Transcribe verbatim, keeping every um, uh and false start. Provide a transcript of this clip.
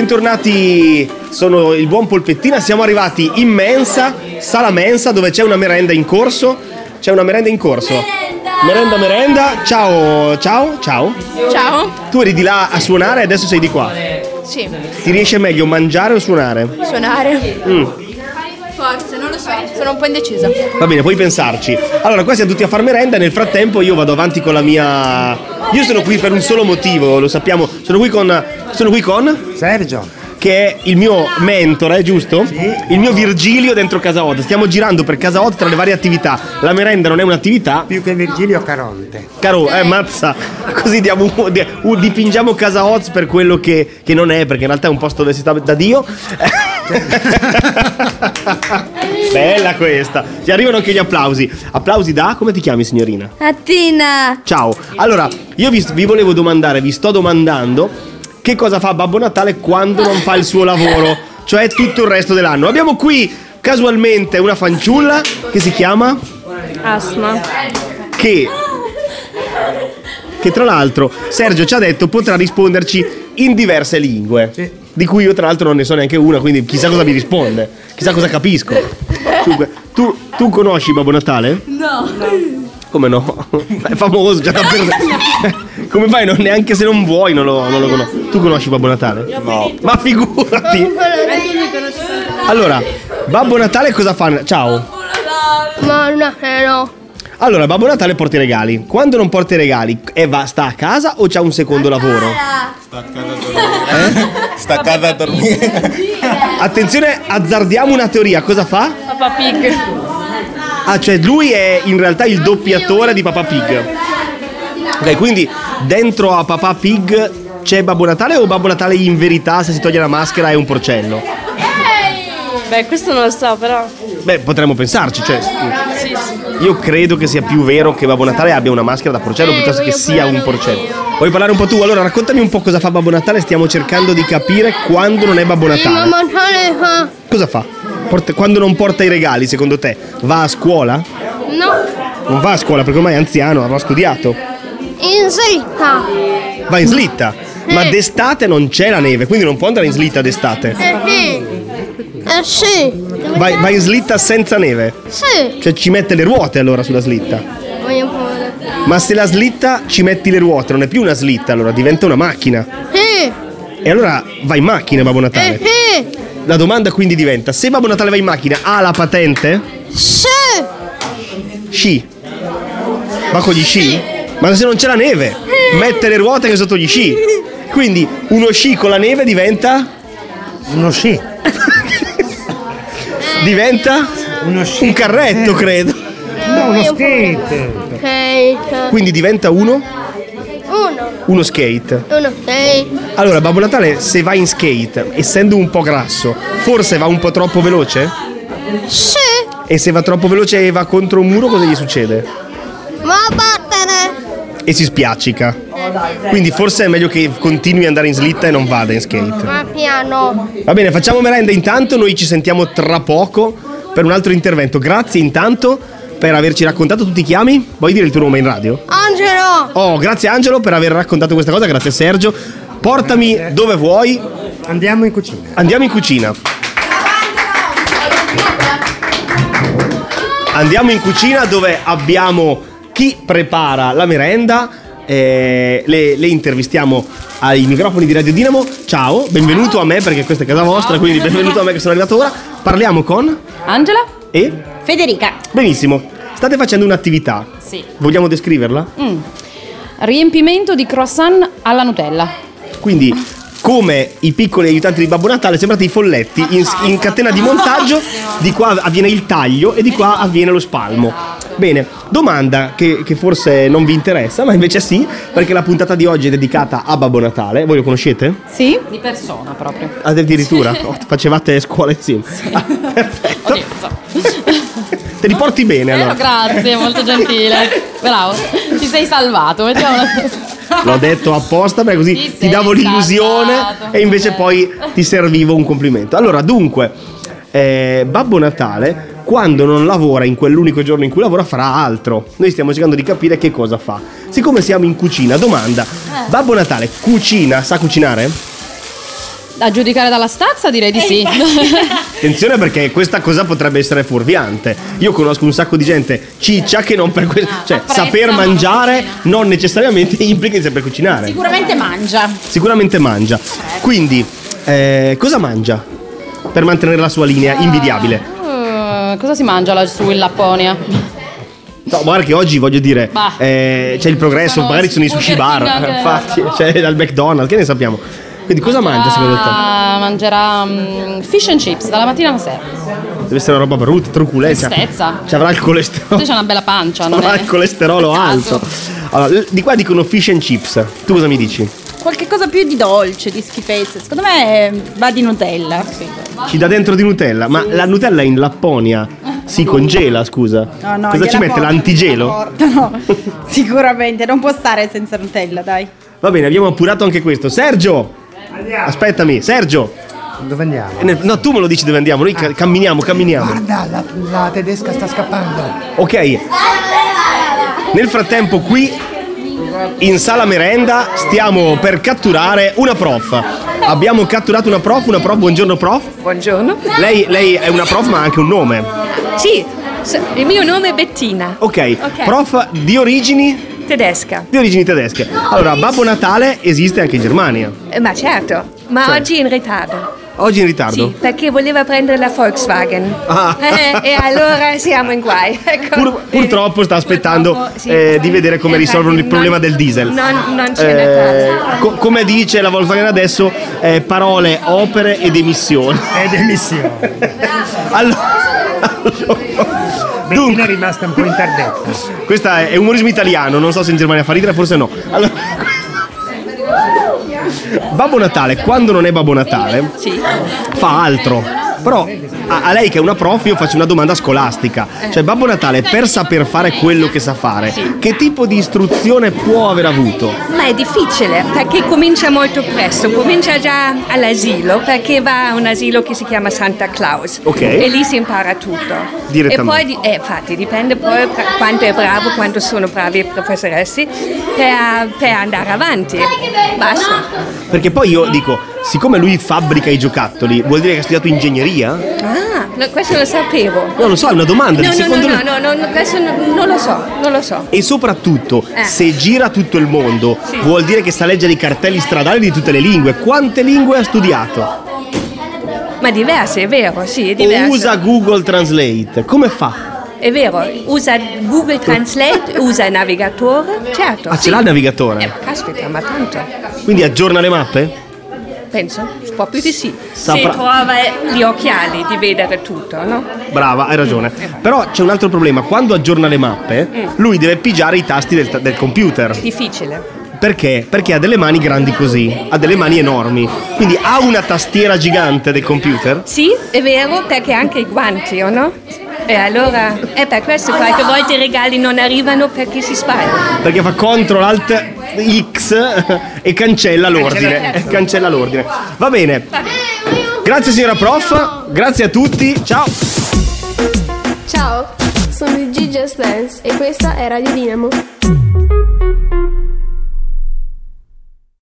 bentornati, sono il buon Polpettina, siamo arrivati in mensa, sala mensa, dove c'è una merenda in corso. C'è una merenda in corso. Merenda, merenda, merenda. Ciao, ciao, ciao. Ciao. Tu eri di là a suonare e adesso sei di qua. Sì. Ti riesce meglio mangiare o suonare? Suonare. Mm. Forse, non lo so, sono un po' indecisa. Va bene, puoi pensarci. Allora, qua siamo tutti a far merenda e nel frattempo io vado avanti con la mia... Io sono qui per un solo motivo, lo sappiamo. Sono qui con... Sono qui con... Sergio. Che è il mio mentore, giusto? Sì. Il mio Virgilio dentro Casa Hot. Stiamo girando per Casa Hot tra le varie attività. La merenda non è un'attività. Più che Virgilio, Caronte. Caro, eh, mazza. Così diamo, un- dipingiamo Casa Hot per quello che, che non è, perché in realtà è un posto dove si sta da Dio. Bella questa. Ci arrivano anche gli applausi. Applausi da... Come ti chiami, signorina? Attina. Ciao. Allora, io vi, vi volevo domandare, vi sto domandando che cosa fa Babbo Natale quando non fa il suo lavoro, cioè tutto il resto dell'anno. Abbiamo qui casualmente una fanciulla che si chiama Asma. che che tra l'altro Sergio ci ha detto potrà risponderci in diverse lingue, Sì. di cui io tra l'altro non ne so neanche una, quindi chissà cosa mi risponde, chissà cosa capisco. Dunque, tu, tu conosci Babbo Natale? No. Come no? È famoso, già da per... Come fai? Non, neanche se non vuoi non lo, non lo conosci. Tu conosci Babbo Natale? No. Ma figurati. Allora, Babbo Natale cosa fa? Ciao. Ma no, no. Allora, Babbo Natale porta i regali. Quando non porta i regali, e va, sta a casa o c'ha un secondo lavoro? Sta a casa a dormire. Sta a casa a dormire. Attenzione, azzardiamo una teoria. Cosa fa? Papa Pig. Ah, cioè lui è in realtà il doppiatore di Papa Pig. Ok, quindi dentro a Papa Pig c'è Babbo Natale o Babbo Natale in verità, se si toglie la maschera, è un porcello? Beh, questo non lo so, però. Beh, potremmo pensarci, cioè... Sì, sì. Io credo che sia più vero che Babbo Natale abbia una maschera da porcello piuttosto che sia un porcello. Vuoi parlare un po' tu? Allora raccontami un po' cosa fa Babbo Natale. Stiamo cercando di capire quando non è Babbo Natale. Natale fa. Cosa fa? Porta- quando non porta i regali, secondo te? Va a scuola? No. Non va a scuola perché ormai è anziano, avrà studiato. In slitta. Va in slitta. Ma d'estate non c'è la neve, quindi non può andare in slitta d'estate. Eh sì. Eh sì. Va, va in slitta senza neve. Sì. Cioè ci mette le ruote allora sulla slitta. Voglio un po'. Ma se la slitta ci metti le ruote, non è più una slitta, allora diventa una macchina. Sì. E allora va in macchina Babbo Natale. Eh sì. La domanda quindi diventa: se Babbo Natale va in macchina, ha la patente? Sì. Sci. Va con gli sci? Ma se non c'è la neve, mette le ruote che sotto gli sci. Quindi uno sci con la neve diventa? Uno sci. Diventa? Uno sci. Un carretto, credo. No, uno skate. Ok. Quindi diventa uno? Uno. Uno skate. Uno. Sei. Allora, Babbo Natale, se va in skate, essendo un po' grasso, forse va un po' troppo veloce? Sì. E se va troppo veloce e va contro un muro, cosa gli succede? Va a battere. E si spiaccica. Quindi forse è meglio che continui ad andare in slitta e non vada in skate. Ma piano. Va bene, facciamo merenda intanto, noi ci sentiamo tra poco per un altro intervento. Grazie intanto per averci raccontato. Tu ti chiami? Vuoi dire il tuo nome in radio? Angelo. Oh, grazie Angelo per aver raccontato questa cosa, grazie Sergio. Portami dove vuoi. Andiamo in cucina. Andiamo in cucina. Andiamo in cucina dove abbiamo chi prepara la merenda. Eh, le, le intervistiamo ai microfoni di Radio Dinamo. Ciao, benvenuto a me perché questa è casa vostra, quindi benvenuto a me che sono arrivato ora. Parliamo con Angela e Federica. benissimo. State facendo un'attività. Sì. Vogliamo descriverla? Mm. Riempimento di croissant alla Nutella. Quindi come i piccoli aiutanti di Babbo Natale, sembrate i folletti in, in catena di montaggio. Di qua avviene il taglio e di qua avviene lo spalmo. Bene, domanda che, che forse non vi interessa, ma invece sì, perché la puntata di oggi è dedicata a Babbo Natale. Voi lo conoscete? Sì? Di persona proprio. Addirittura? Oh, facevate scuola insieme? Ah, perfetto. Oddio, so. Te li porti bene allora. Eh, grazie, molto gentile. Bravo, ti sei salvato. Mettiamola così. L'ho detto apposta perché così Ti ti, sei davo l'illusione salvato. e invece poi ti servivo un complimento. Allora, dunque, eh, Babbo Natale, quando non lavora in quell'unico giorno in cui lavora, farà altro. Noi stiamo cercando di capire che cosa fa. Siccome siamo in cucina, domanda: Babbo Natale cucina, sa cucinare? A giudicare dalla stazza direi di sì. Attenzione, perché questa cosa potrebbe essere fuorviante. Io conosco un sacco di gente ciccia che non per questo, cioè apprezza, saper ma non mangiare cucina. non necessariamente implica di saper cucinare. Sicuramente mangia. Sicuramente mangia. Quindi, eh, cosa mangia per mantenere la sua linea invidiabile? Uh, cosa si mangia laggiù in Lapponia? No, guarda che oggi voglio dire, Bah. eh, c'è il progresso, Sono magari ci sono i sushi bar, Burger King anche- infatti, c'è dal McDonald's, che ne sappiamo. Quindi cosa mangia secondo te? Ah, mangerà mm, fish and chips dalla mattina alla sera. Deve essere una roba brutta, truculenta. Tristezza. Ci avrà il colesterolo. C'è una bella pancia, non Avrà è? il colesterolo a caso. alto. Allora, di qua dicono fish and chips. Tu cosa mi dici? Qualche cosa più di dolce, di schifezze. Secondo me va di Nutella. Ci dà dentro di Nutella, ma la Nutella in Lapponia si congela, scusa. No, no, cosa ci gliela mette? portano, L'antigelo? gliela portano. Sicuramente, non può stare senza Nutella, dai. Va bene, abbiamo appurato anche questo. Sergio! Aspettami, Sergio! Dove andiamo? Eh, No, tu me lo dici dove andiamo, noi ca- camminiamo, camminiamo. Guarda, la, la tedesca sta scappando. Ok. Nel frattempo qui in sala merenda stiamo per catturare una prof. Abbiamo catturato una prof, una prof, buongiorno prof. Buongiorno. Lei, lei è una prof ma ha anche un nome. Sì, s- il mio nome è Bettina, Ok, Ok. prof di origini, tedesca. di origini tedesche. Allora, Babbo Natale esiste anche in Germania. Eh, Ma certo, ma Cioè? oggi è in ritardo. Oggi in ritardo. Sì, perché voleva prendere la Volkswagen. Ah. Eh, e allora siamo in guai. Ecco. Pur- purtroppo sta aspettando Purtroppo, sì. eh, di vedere come Infatti, risolvono il non- problema del diesel. Non, non c'è Eh, Natale. co- come dice la Volkswagen adesso, eh, parole, opere ed emissioni. Ed emissione. Allora, Bettina dunque, è rimasta un po' interdetta. questo è umorismo italiano, non so se in Germania fa ridere, forse no. Allora, Babbo Natale, quando non è Babbo Natale, Sì. fa altro. Però a, a lei che è una prof io faccio una domanda scolastica. Cioè Babbo Natale, per saper fare quello che sa fare, che tipo di istruzione può aver avuto? Ma è difficile perché comincia molto presto, comincia già all'asilo perché va a un asilo che si chiama Santa Claus. Ok. E lì si impara tutto. Direttamente. E poi, di- eh, infatti, dipende poi pra- quanto è bravo, quanto sono bravi i professoressi per, per andare avanti. Basta. Perché poi io dico, siccome lui fabbrica i giocattoli, vuol dire che ha studiato ingegneria? Ah, no, questo lo sapevo. Non lo so, è una domanda. No, di no, no, secondo no, lei- no, no, no, questo no- non lo so, non lo so. E soprattutto, Eh. se gira tutto il mondo, Sì. vuol dire che sa leggere i cartelli stradali di tutte le lingue. Quante lingue ha studiato? Ma diverse, è vero, sì, è O diverso. usa Google Translate? Come fa? È vero, usa Google Translate, usa il navigatore, certo. Ah, ce sì. l'ha il navigatore? Eh, caspita, ma tanto. Quindi aggiorna le mappe? Penso, proprio di sì. Saprà- Se trova gli occhiali di vedere tutto, no? Brava, hai ragione. Però c'è un altro problema. Quando aggiorna le mappe, lui deve pigiare i tasti del, del computer. Difficile. Perché? Perché ha delle mani grandi così, ha delle mani enormi. Quindi ha una tastiera gigante del computer. Sì, è vero, perché anche i guanti, o no? E allora, è per questo qualche volta i regali non arrivano perché si sbaglia. Perché fa Ctrl Alt X e cancella l'ordine. E cancella l'ordine. Va bene. Grazie signora prof, grazie a tutti. Ciao. Ciao, sono di G Just Dance e questa è Radio Dinamo.